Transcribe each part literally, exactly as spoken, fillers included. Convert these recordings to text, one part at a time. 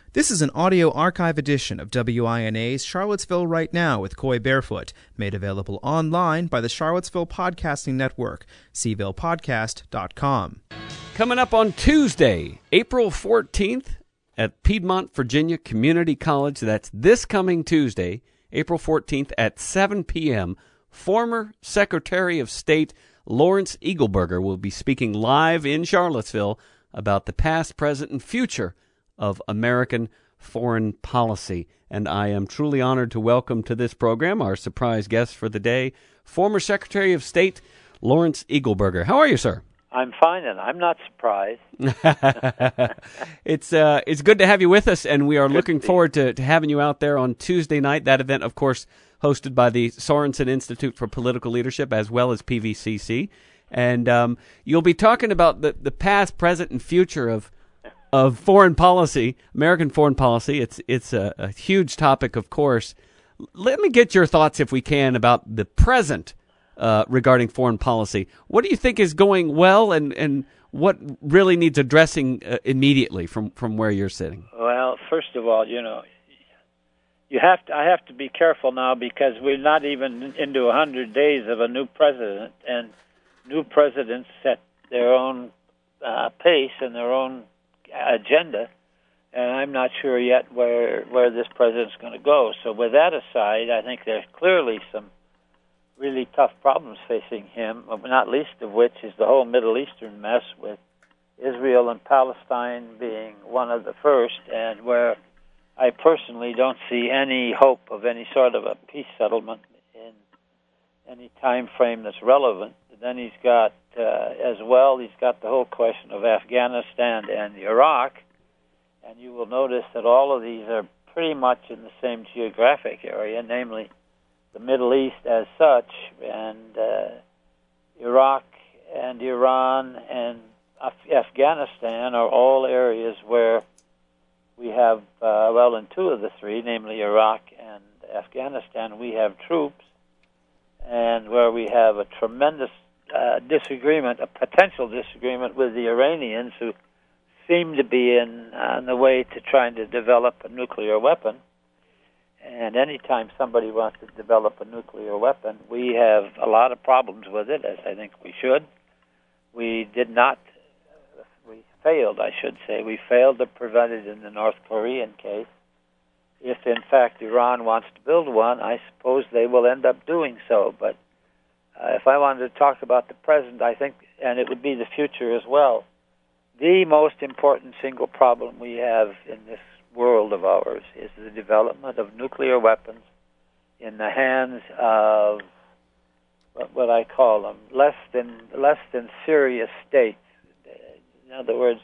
This is an audio archive edition of W I N A's Charlottesville Right Now with Coy Barefoot, made available online by the Charlottesville Podcasting Network, c ville podcast dot com. Coming up on Tuesday, April fourteenth, at Piedmont, Virginia Community College. That's this coming Tuesday, April fourteenth at seven p.m., former Secretary of State Lawrence Eagleburger will be speaking live in Charlottesville about the past, present, and future of American foreign policy. And I am truly honored to welcome to this program our surprise guest for the day, former Secretary of State Lawrence Eagleburger. How are you, sir? I'm fine, and I'm not surprised. it's uh, it's good to have you with us, and we are good looking forward to, to having you out there on Tuesday night. That event, of course, hosted by the Sorensen Institute for Political Leadership as well as P V C C. And um, you'll be talking about the, the past, present, and future of of foreign policy, American foreign policy. It's it's a, a huge topic, of course. Let me get your thoughts, if we can, about the present uh, regarding foreign policy. What do you think is going well, and, and what really needs addressing uh, immediately from, from where you're sitting? Well, first of all, you know, you have to. I have to be careful now because we're not even into a hundred days of a new president, and new presidents set their own uh, pace and their own agenda, and I'm not sure yet where where this president's going to go. So with that aside, I think there's clearly some really tough problems facing him, not least of which is the whole Middle Eastern mess, with Israel and Palestine being one of the first, and where I personally don't see any hope of any sort of a peace settlement in any time frame that's relevant. Then he's got, uh, as well, he's got the whole question of Afghanistan and Iraq, and you will notice that all of these are pretty much in the same geographic area, namely the Middle East as such, and uh, Iraq and Iran and Af- Afghanistan are all areas where we have, uh, well, in two of the three, namely Iraq and Afghanistan, we have troops, and where we have a tremendous Uh, disagreement, a potential disagreement with the Iranians, who seem to be in on the way to trying to develop a nuclear weapon. And anytime somebody wants to develop a nuclear weapon, we have a lot of problems with it, as I think we should. We did not, we failed, I should say, we failed to prevent it in the North Korean case. If, in fact, Iran wants to build one, I suppose they will end up doing so, but Uh, if I wanted to talk about the present, I think, and it would be the future as well, the most important single problem we have in this world of ours is the development of nuclear weapons in the hands of what, what I call them less than less than serious states. In other words,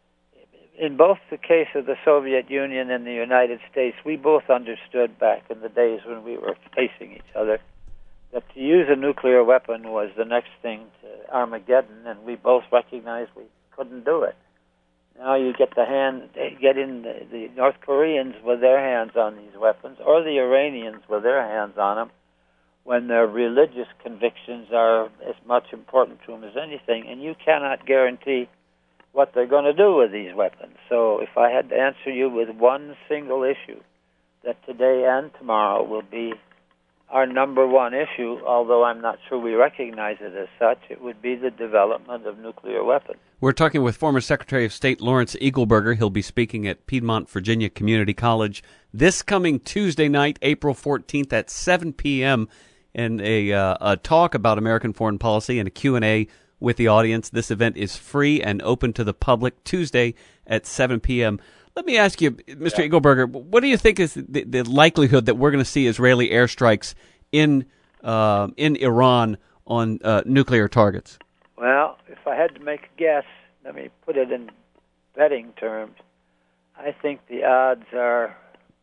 in both the case of the Soviet Union and the United States, we both understood back in the days when we were facing each other that to use a nuclear weapon was the next thing to Armageddon, and we both recognized we couldn't do it. Now you get the hand, get in the, the North Koreans with their hands on these weapons, or the Iranians with their hands on them, when their religious convictions are as much important to them as anything, and you cannot guarantee what they're going to do with these weapons. So if I had to answer you with one single issue, that today and tomorrow will be our number one issue, although I'm not sure we recognize it as such, it would be the development of nuclear weapons. We're talking with former Secretary of State Lawrence Eagleburger. He'll be speaking at Piedmont, Virginia Community College this coming Tuesday night, April fourteenth at seven p.m., in a, uh, a talk about American foreign policy and a Q and A with the audience. This event is free and open to the public, Tuesday at seven p.m. Let me ask you, Mister Yeah. Eagleburger, what do you think is the, the likelihood that we're going to see Israeli airstrikes in uh, in Iran on uh, nuclear targets? Well, if I had to make a guess, let me put it in betting terms. I think the odds are,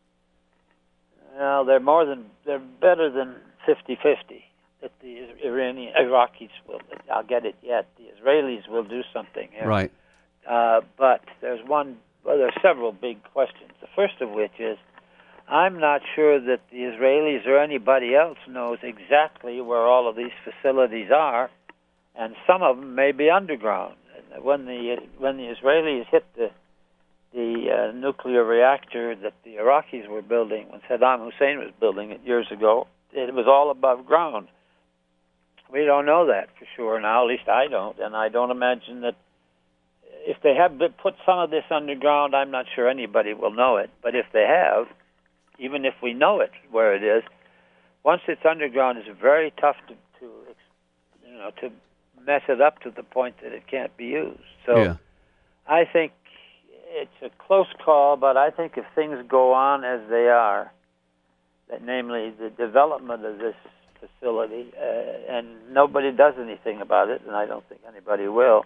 well, they're more than, they're better than fifty-fifty that the Iranian, Iraqis will, I'll get it yet, the Israelis will do something here. Right. Uh, but there's one, well, there are several big questions. The first of which is, I'm not sure that the Israelis or anybody else knows exactly where all of these facilities are, and some of them may be underground. When the when the Israelis hit the the uh, nuclear reactor that the Iraqis were building when Saddam Hussein was building it years ago, it was all above ground. We don't know that for sure now, at least I don't, and I don't imagine that if they have put some of this underground, I'm not sure anybody will know it, but if they have, even if we know it where it is, once it's underground, it's very tough to, to you know, to mess it up to the point that it can't be used. So yeah. I think it's a close call, but I think if things go on as they are, that namely the development of this facility, uh, and nobody does anything about it, and I don't think anybody will,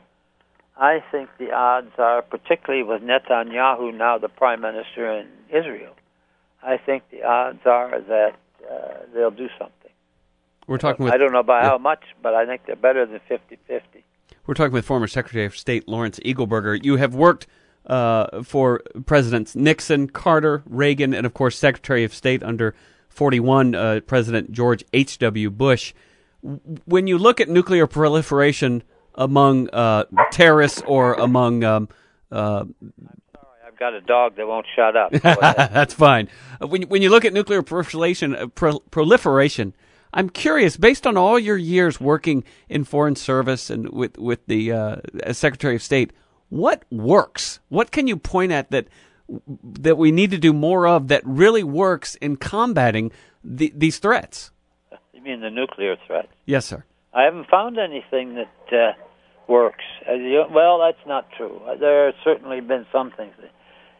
I think the odds are, particularly with Netanyahu now the prime minister in Israel, I think the odds are that uh, they'll do something. We're talking with, I don't know by yeah. how much, but I think they're better than fifty-fifty. We're talking with former Secretary of State Lawrence Eagleburger. You have worked uh, for Presidents Nixon, Carter, Reagan, and, of course, Secretary of State under forty-one, uh, President George H W. Bush. When you look at nuclear proliferation among uh, terrorists or among... Um, uh, I've got a dog that won't shut up. That's fine. When, when you look at nuclear proliferation, uh, pro- proliferation, I'm curious, based on all your years working in foreign service and with, with the uh, as Secretary of State, what works? What can you point at that that we need to do more of that really works in combating the, these threats? You mean the nuclear threat? Yes, sir. I haven't found anything that uh, works. Uh, you, well, that's not true. There have certainly been some things. That,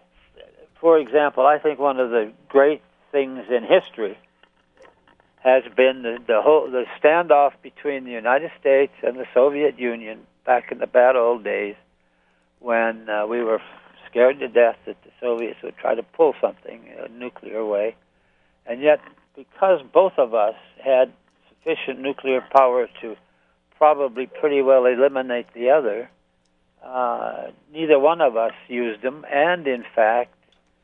for example, I think one of the great things in history has been the, the whole the standoff between the United States and the Soviet Union back in the bad old days when uh, we were scared to death that the Soviets would try to pull something a nuclear way. And yet, because both of us had sufficient nuclear power to probably pretty well eliminate the other, uh, neither one of us used them. And, in fact,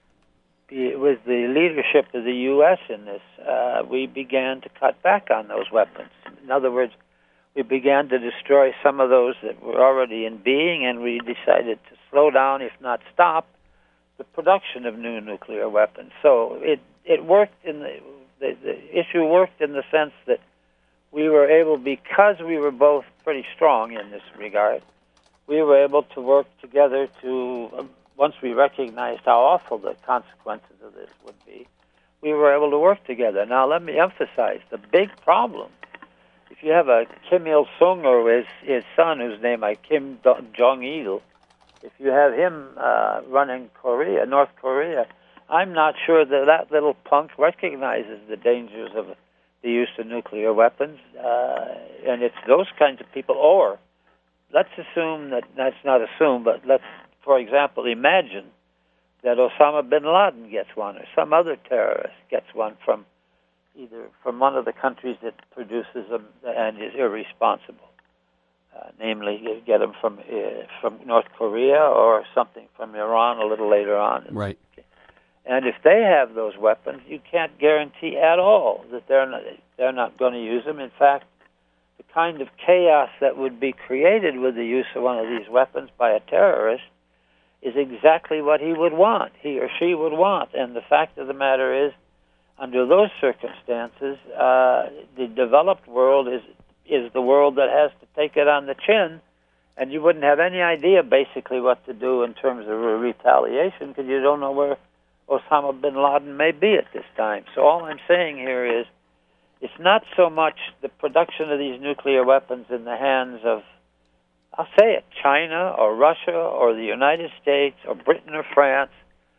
with the leadership of the U S in this, uh, we began to cut back on those weapons. In other words, we began to destroy some of those that were already in being, and we decided to slow down, if not stop, the production of new nuclear weapons. So it it worked in the, the the issue worked in the sense that we were able, because we were both pretty strong in this regard, we were able to work together to, uh, once we recognized how awful the consequences of this would be, we were able to work together. Now, let me emphasize, the big problem, if you have a Kim Il-sung or his, his son, whose name is Kim Jong-il, if you have him uh, running Korea, North Korea, I'm not sure that that little punk recognizes the dangers of the use of nuclear weapons, uh, and it's those kinds of people. Or let's assume that, that's not assume, but let's, for example, imagine that Osama bin Laden gets one, or some other terrorist gets one from either from one of the countries that produces them and is irresponsible. Uh, namely, you get them from uh, from North Korea or something from Iran a little later on. Right. And if they have those weapons, you can't guarantee at all that they're not, they're not going to use them. In fact, the kind of chaos that would be created with the use of one of these weapons by a terrorist is exactly what he would want, he or she would want. And the fact of the matter is, under those circumstances, uh, the developed world is is the world that has to take it on the chin, and you wouldn't have any idea basically what to do in terms of re- retaliation because you don't know where Osama bin Laden may be at this time. So all I'm saying here is it's not so much the production of these nuclear weapons in the hands of, I'll say it, China or Russia or the United States or Britain or France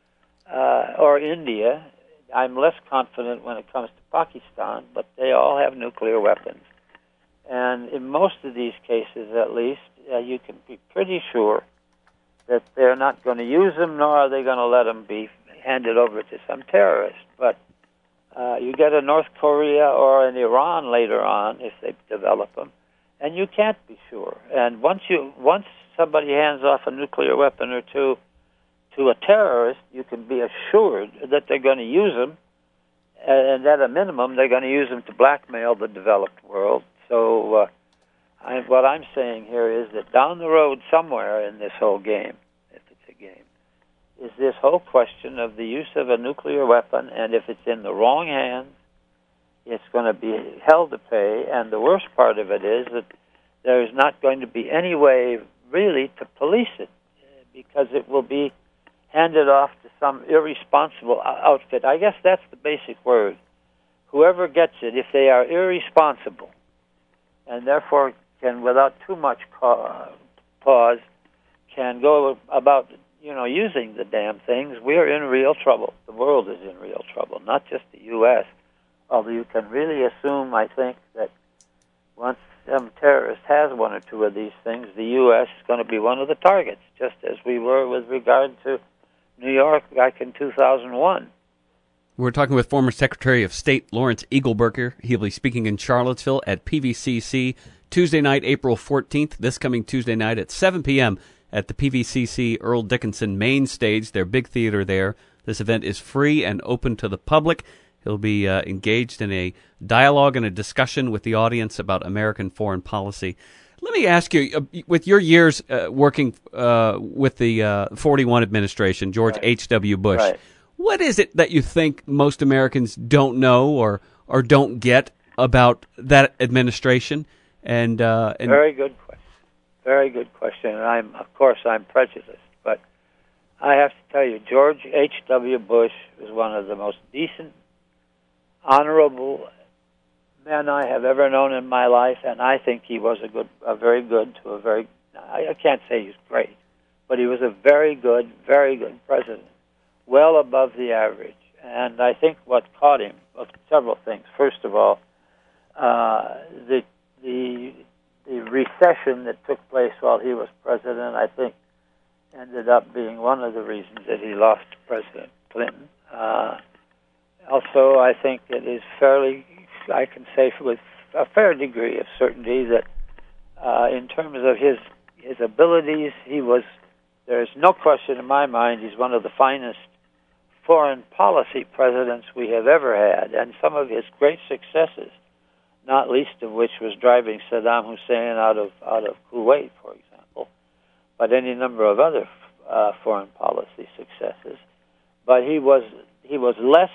uh, or India. I'm less confident when it comes to Pakistan, but they all have nuclear weapons. And in most of these cases, at least, uh, you can be pretty sure that they're not going to use them, nor are they going to let them be handed over to some terrorist. But uh, you get a North Korea or an Iran later on, if they develop them, and you can't be sure. And once you once somebody hands off a nuclear weapon or two to a terrorist, you can be assured that they're going to use them, and at a minimum, they're going to use them to blackmail the developed world. So uh, I, what I'm saying here is that down the road somewhere in this whole game, if it's a game, is this whole question of the use of a nuclear weapon, and if it's in the wrong hands, it's going to be hell to pay. And the worst part of it is that there is not going to be any way really to police it, because it will be handed off to some irresponsible outfit. I guess that's the basic word. Whoever gets it, if they are irresponsible, and therefore can, without too much pause, can go about, you know, using the damn things, we're in real trouble. The world is in real trouble, not just the U S, although you can really assume, I think, that once some terrorist has one or two of these things, the U S is going to be one of the targets, just as we were with regard to New York back in two thousand one. We're talking with former Secretary of State Lawrence Eagleburger. He'll be speaking in Charlottesville at P V C C Tuesday night, April fourteenth, this coming Tuesday night at seven p.m. at the P V C C Earl Dickinson main stage, their big theater there. This event is free and open to the public. He'll be uh, engaged in a dialogue and a discussion with the audience about American foreign policy. Let me ask you, uh, with your years uh, working uh, with the uh, forty-one administration, George Right. H W. Bush, Right. what is it that you think most Americans don't know or, or don't get about that administration? And, uh, and Very good question. Very good question. And I'm, of course, I'm prejudiced, but I have to tell you, George H W. Bush was one of the most decent, honorable men I have ever known in my life, and I think he was a good, a very good to a very. I, I can't say he's great, but he was a very good, very good president, well above the average. And I think what caught him, well, several things. First of all, uh, the the the recession that took place while he was president, I think, ended up being one of the reasons that he lost to President Clinton. Uh, also, I think it is fairly, I can say with a fair degree of certainty that uh, in terms of his his abilities, he was, there is no question in my mind, he's one of the finest foreign policy presidents we have ever had. And some of his great successes, not least of which was driving Saddam Hussein out of out of Kuwait, for example, but any number of other uh, foreign policy successes. But he was he was less,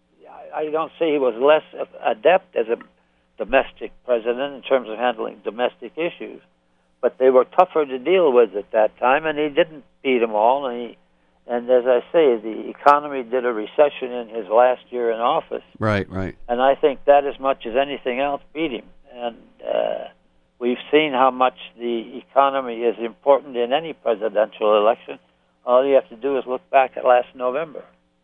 I don't say he was less adept as a domestic president in terms of handling domestic issues, but they were tougher to deal with at that time, and he didn't beat them all. And he, and as I say, the economy did a recession in his last year in office. Right, right. And I think that, as much as anything else, beat him. And uh, we've seen how much the economy is important in any presidential election. All you have to do is look back at last November.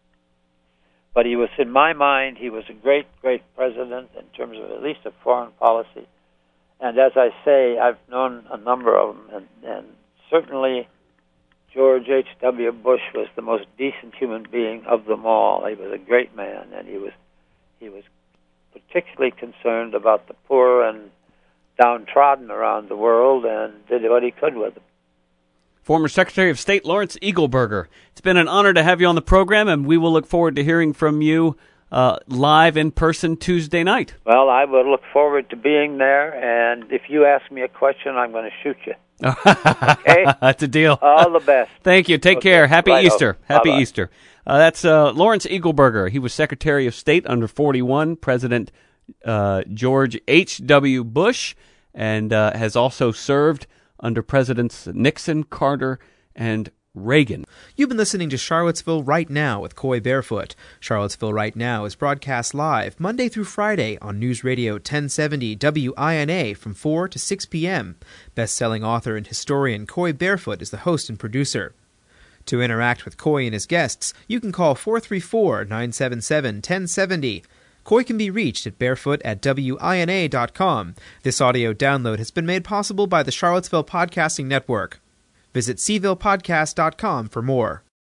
But he was, in my mind, he was a great, great president in terms of at least of foreign policy. And as I say, I've known a number of them, and, and certainly George H W. Bush was the most decent human being of them all. He was a great man, and he was he was particularly concerned about the poor and downtrodden around the world, and did what he could with them. Former Secretary of State Lawrence Eagleburger. It's been an honor to have you on the program, and we will look forward to hearing from you uh, live in person Tuesday night. Well, I will look forward to being there, and if you ask me a question, I'm going to shoot you. Okay? That's a deal. All the best. Thank you. Take Okay. care. Happy Right Easter. over. Happy Bye-bye. Easter. Uh, that's uh, Lawrence Eagleburger. He was Secretary of State under forty-one, President uh, George H W. Bush, and uh, has also served under Presidents Nixon, Carter, and Reagan. You've been listening to Charlottesville Right Now with Coy Barefoot. Charlottesville Right Now is broadcast live Monday through Friday on News Radio ten seventy W I N A from four to six p.m. Best-selling author and historian Coy Barefoot is the host and producer. To interact with Coy and his guests, you can call four three four, nine seven seven, one zero seven zero. Coy can be reached at barefoot at W I N A dot com. This audio download has been made possible by the Charlottesville Podcasting Network. Visit Seville Podcast dot com for more.